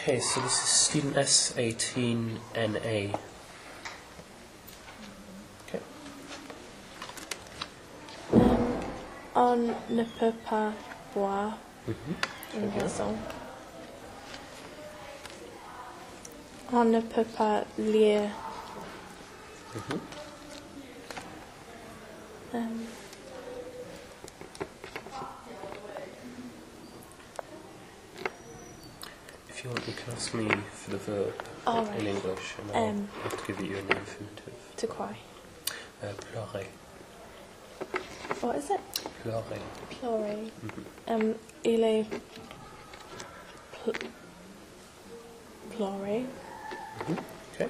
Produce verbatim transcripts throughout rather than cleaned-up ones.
Okay, so this is student S eighteen N A. Okay. Um, on ne peut pas boire Mm-hmm. une Okay. boisson. On ne peut pas lire. Mm-hmm. Um, If you want, you can ask me for the verb All right. in English, and I'll Um, have to give you an infinitive. to cry. Uh, pleurer. What is it? Pleurer. Pleurer. Mm-hmm. Um, il est pl- pleuré. Mm-hmm. Okay.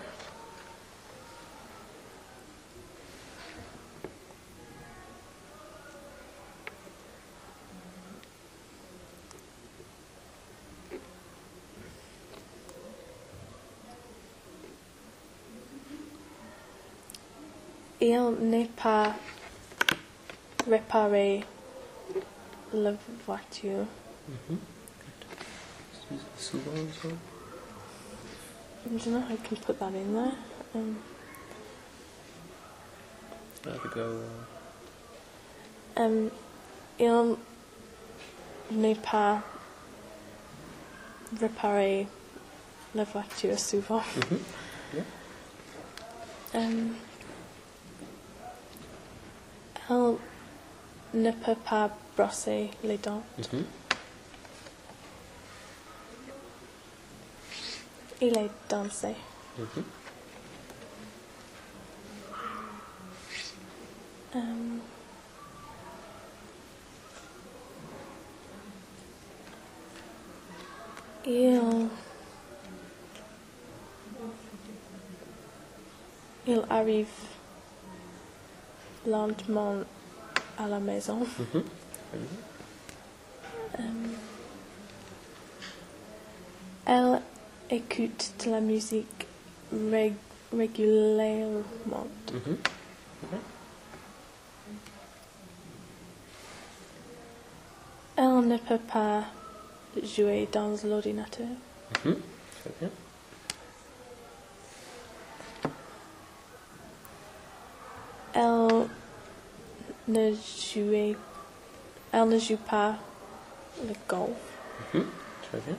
Il n'est pas réparé la voiture. Mm-hmm. Good. Souvent as well. I don't know how I can put that in there. Um, Either go. Uh, um, il n'est pas réparé la voiture souvent. mm-hmm. Yeah. Um, elle ne peut pas brosser les dents. Mm-hmm. Il est dansé. Mm-hmm. Um, il, il arrive lentement à la maison. Mm-hmm. Very good. Um, elle écoute de la musique rég- régulièrement. Mm-hmm. Okay. Elle ne peut pas jouer dans l'ordinateur. Mm-hmm. Très bien. Elle ne joue, elle ne joue pas le golf. Mm-hmm. Très bien.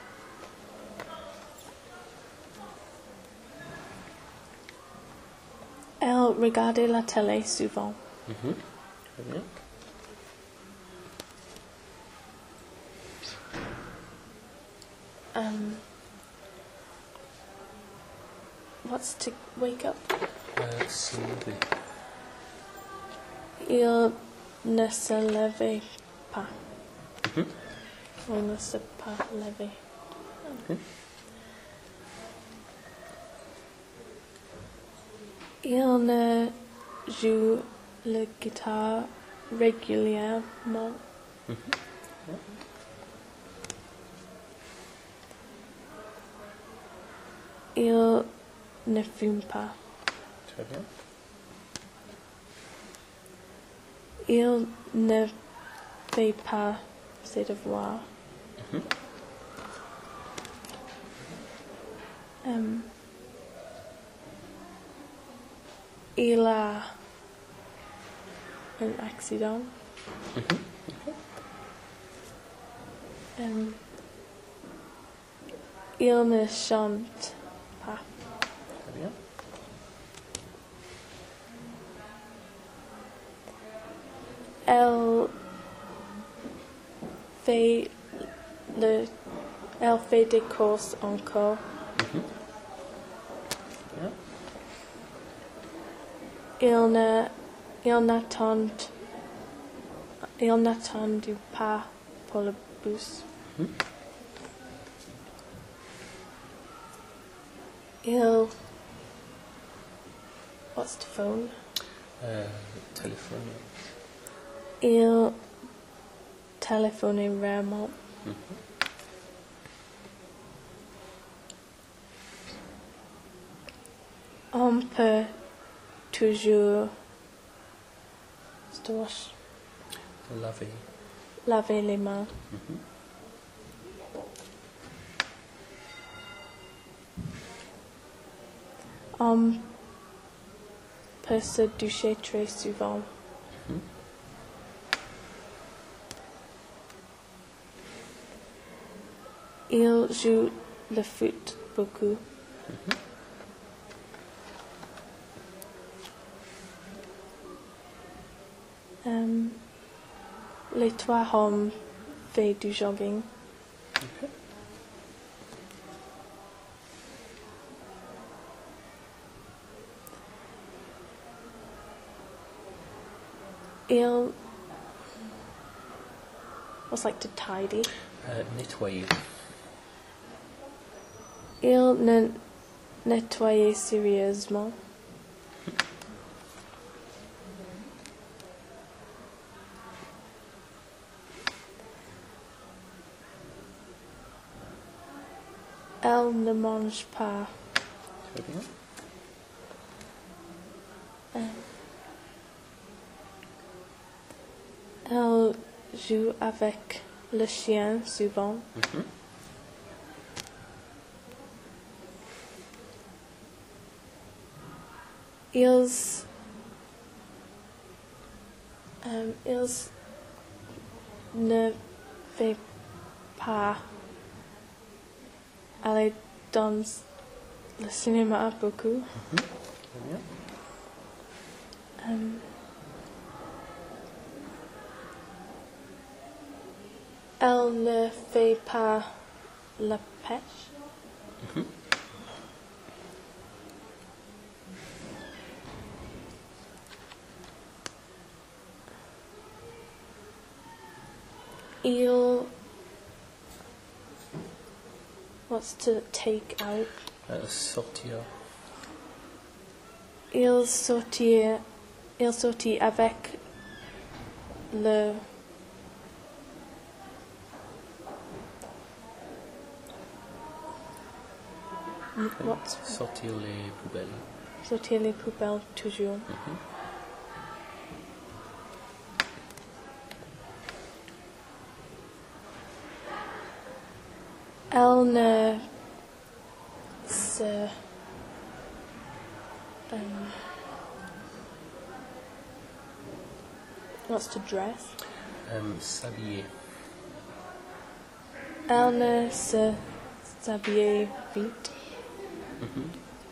Elle regarde la télé souvent. Mm-hmm. Très bien. Um, what's to wake up? Uh, se lever. Il ne se lève pas. Mm-hmm. Il ne se pas lever. Okay. Il ne joue la guitare régulièrement. Mm-hmm. Yeah. Il ne fume pas. Très bien. Il ne fait pas ses devoirs. Mm-hmm. Um, il a un accident. Mm-hmm. Um, il ne chante pas. Très bien. Elle fait le, elle fait des courses encore. Mm-hmm. Yeah. Il ne, il n'attend, il n'attend pas pour le bus. Mm-hmm. Il, what's the phone? Uh, téléphone. Il téléphone rarement. Mm-hmm. On peut toujours se wash, Laver. laver les mains. Mm-hmm. On peut se doucher très souvent. Mhm. Il joue le foot beaucoup. Mhm. Euh, les trois hommes font du jogging. Ok. Il was like to tidy. Euh, nettoyer. Il ne nettoyait sérieusement. Elle ne mange pas. Très bien. Elle joue avec le chien souvent. Mhm. Ils, euh, ils ne font pas aller dans le cinéma beaucoup. Très bien. Euh, elle ne fait pas la pêche. Mhm. Il wants to take out. Euh, sortir. Il sortit, il sortit avec le what? Sortir les poubelles. Sortir les poubelles toujours. Mhm. Elle ne se um, wants to dress. Euh, s'habiller. Elle ne se s'habille vite. Mhm.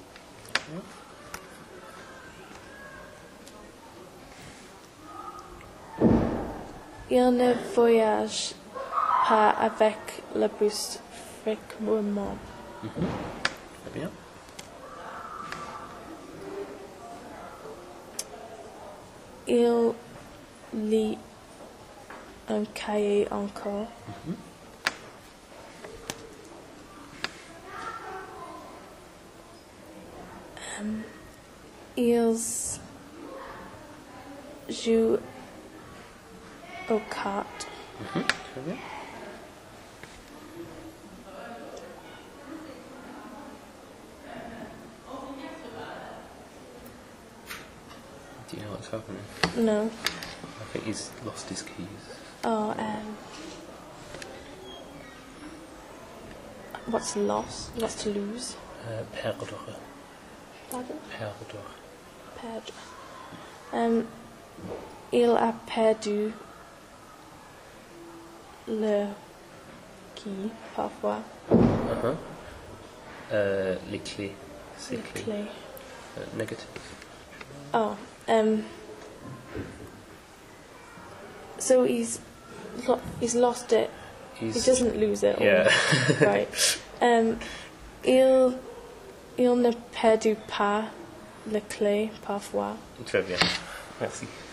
Il ne voyage pas avec le bus fréquemment. Mhm. Très bien. Il lit un cahier encore. Mhm. Um, ils jouent aux cartes. Mhm. Très bien. Do you know what's happening? No. I think he's lost his keys. Oh, um, what's lost? What's to lose? Euh, perdre. Pardon? Perdre. Perdre. Um, il a perdu le key parfois. Uh-huh. Euh, les clés. C'est Les clés. clés. Euh, négatif. Oh, um, so he's lo- he's lost it. He's, He doesn't lose it. or- Yeah. Right. Um, il il ne perdu pas le clé parfois. Très bien. Merci.